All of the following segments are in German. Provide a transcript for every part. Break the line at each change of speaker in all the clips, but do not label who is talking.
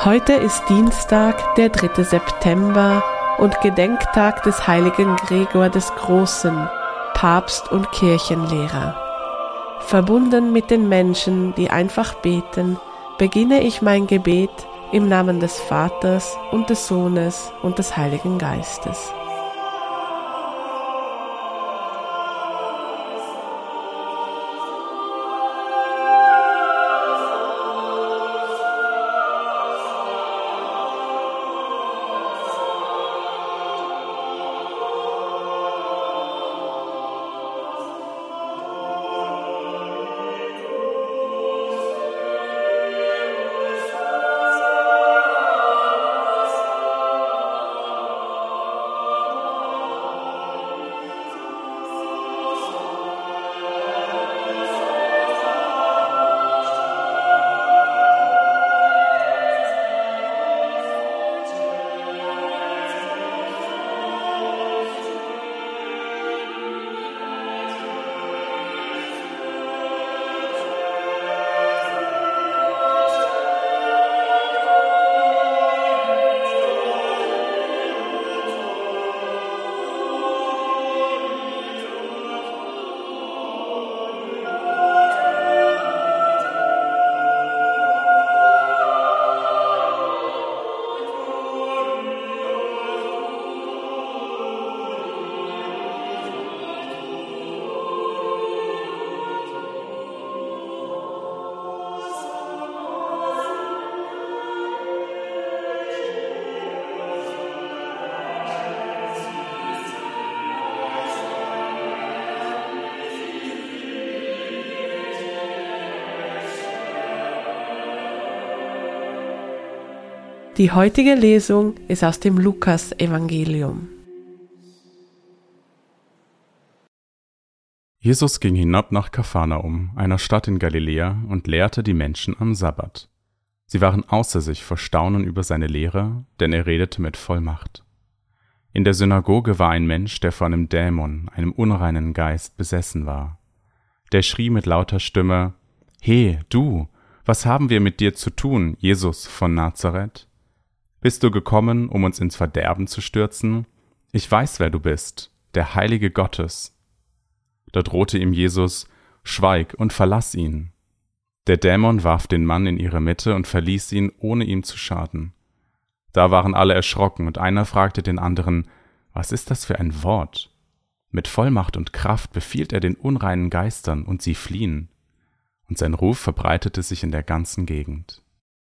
Heute ist Dienstag, der 3. September und Gedenktag des heiligen Gregor des Großen, Papst und Kirchenlehrer. Verbunden mit den Menschen, die einfach beten, beginne ich mein Gebet im Namen des Vaters und des Sohnes und des Heiligen Geistes. Die heutige Lesung ist aus dem Lukas-Evangelium.
Jesus ging hinab nach Kapharnaum, einer Stadt in Galiläa, und lehrte die Menschen am Sabbat. Sie waren außer sich vor Staunen über seine Lehre, denn er redete mit Vollmacht. In der Synagoge war ein Mensch, der von einem Dämon, einem unreinen Geist, besessen war. Der schrie mit lauter Stimme: »He, du, was haben wir mit dir zu tun, Jesus von Nazareth? Bist du gekommen, um uns ins Verderben zu stürzen? Ich weiß, wer du bist, der Heilige Gottes.« Da drohte ihm Jesus: »Schweig und verlass ihn.« Der Dämon warf den Mann in ihre Mitte und verließ ihn, ohne ihm zu schaden. Da waren alle erschrocken, und einer fragte den anderen: »Was ist das für ein Wort? Mit Vollmacht und Kraft befiehlt er den unreinen Geistern, und sie fliehen.« Und sein Ruf verbreitete sich in der ganzen Gegend.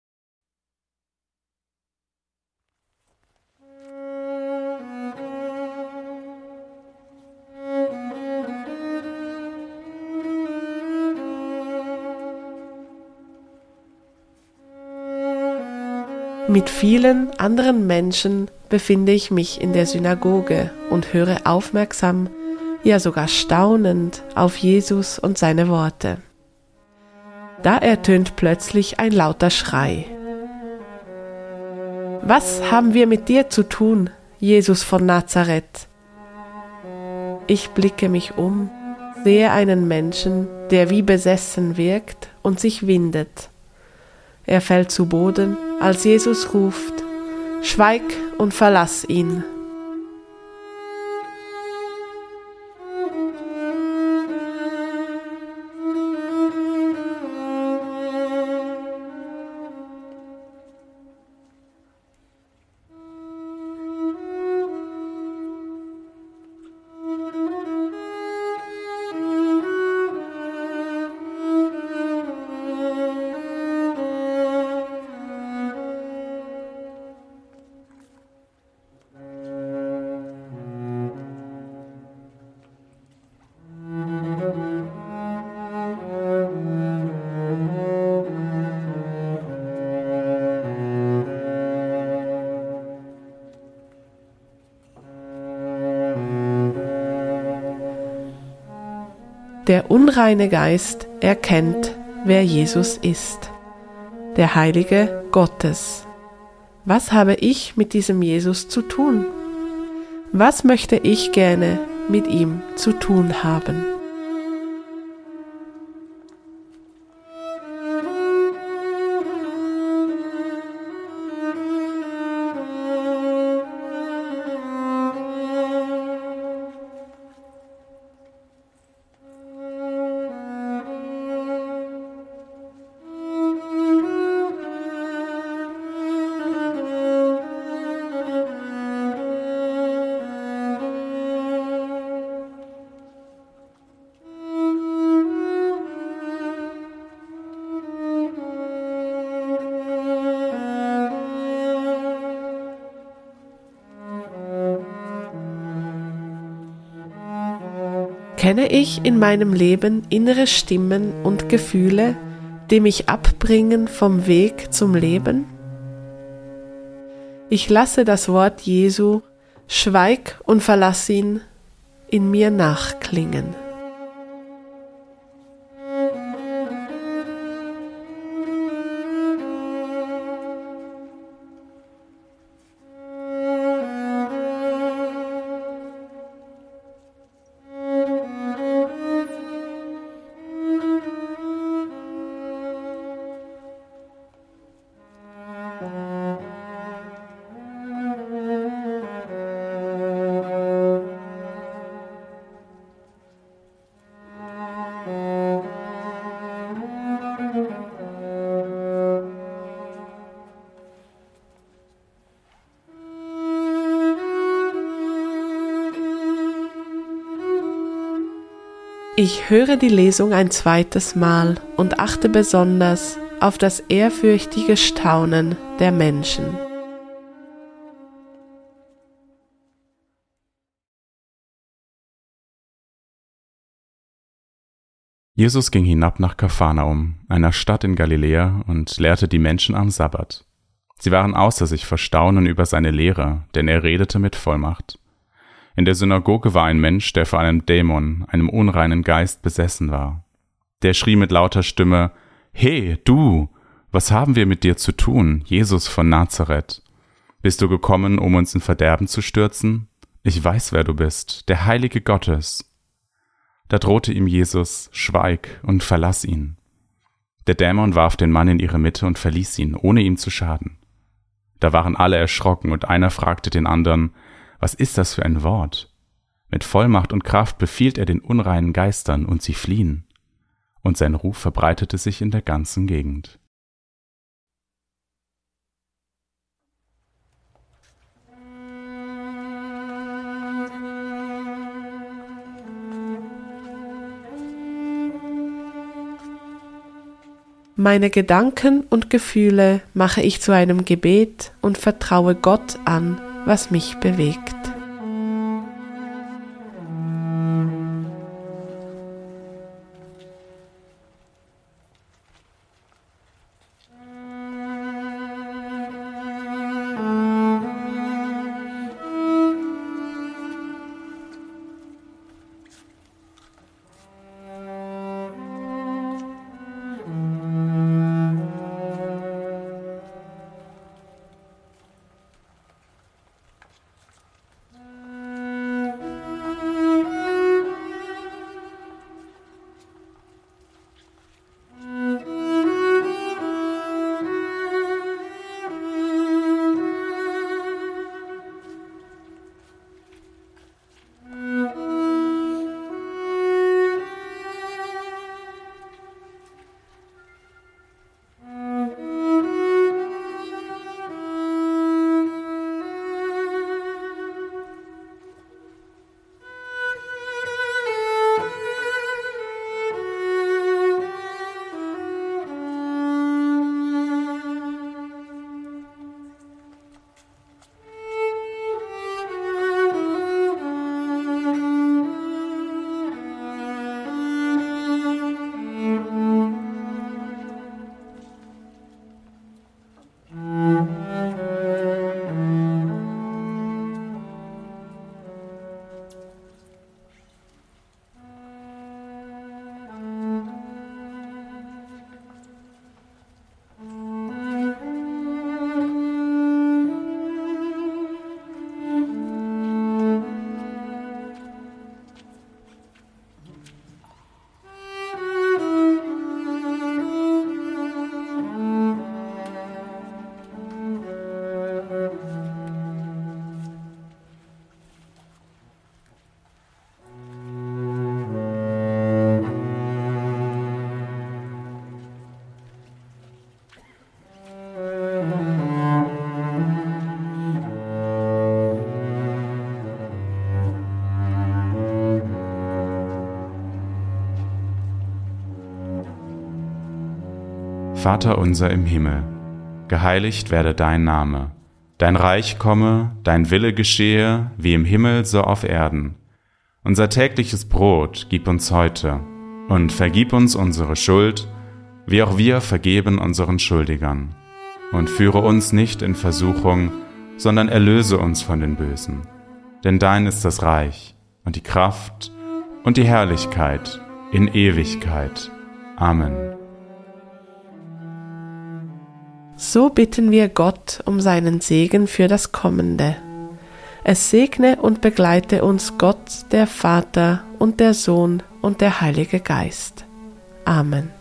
Mit vielen anderen Menschen befinde ich mich in der Synagoge und höre aufmerksam, ja sogar staunend auf Jesus und seine Worte. Da ertönt plötzlich ein lauter Schrei. »Was haben wir mit dir zu tun, Jesus von Nazareth?« Ich blicke mich um, sehe einen Menschen, der wie besessen wirkt und sich windet. Er fällt zu Boden, als Jesus ruft: »Schweig und verlass ihn.« Der unreine Geist erkennt, wer Jesus ist, der Heilige Gottes. Was habe ich mit diesem Jesus zu tun? Was möchte ich gerne mit ihm zu tun haben? Kenne ich in meinem Leben innere Stimmen und Gefühle, die mich abbringen vom Weg zum Leben? Ich lasse das Wort Jesu, schweig und verlass ihn, in mir nachklingen. Ich höre die Lesung ein zweites Mal und achte besonders auf das ehrfürchtige Staunen der Menschen.
Jesus ging hinab nach Kapharnaum, einer Stadt in Galiläa, und lehrte die Menschen am Sabbat. Sie waren außer sich vor Staunen über seine Lehre, denn er redete mit Vollmacht. In der Synagoge war ein Mensch, der von einem Dämon, einem unreinen Geist, besessen war. Der schrie mit lauter Stimme: »He, du! Was haben wir mit dir zu tun, Jesus von Nazareth? Bist du gekommen, um uns in Verderben zu stürzen? Ich weiß, wer du bist, der Heilige Gottes.« Da drohte ihm Jesus: »Schweig und verlass ihn.« Der Dämon warf den Mann in ihre Mitte und verließ ihn, ohne ihm zu schaden. Da waren alle erschrocken, und einer fragte den anderen: »Was ist das für ein Wort?« Mit Vollmacht und Kraft befiehlt er den unreinen Geistern, und sie fliehen. Und sein Ruf verbreitete sich in der ganzen Gegend.
Meine Gedanken und Gefühle mache ich zu einem Gebet und vertraue Gott an, was mich bewegt.
Vater unser im Himmel, geheiligt werde dein Name, dein Reich komme, dein Wille geschehe, wie im Himmel so auf Erden. Unser tägliches Brot gib uns heute und vergib uns unsere Schuld, wie auch wir vergeben unseren Schuldigern. Und führe uns nicht in Versuchung, sondern erlöse uns von den Bösen. Denn dein ist das Reich und die Kraft und die Herrlichkeit in Ewigkeit. Amen.
So bitten wir Gott um seinen Segen für das Kommende. Es segne und begleite uns Gott, der Vater und der Sohn und der Heilige Geist. Amen.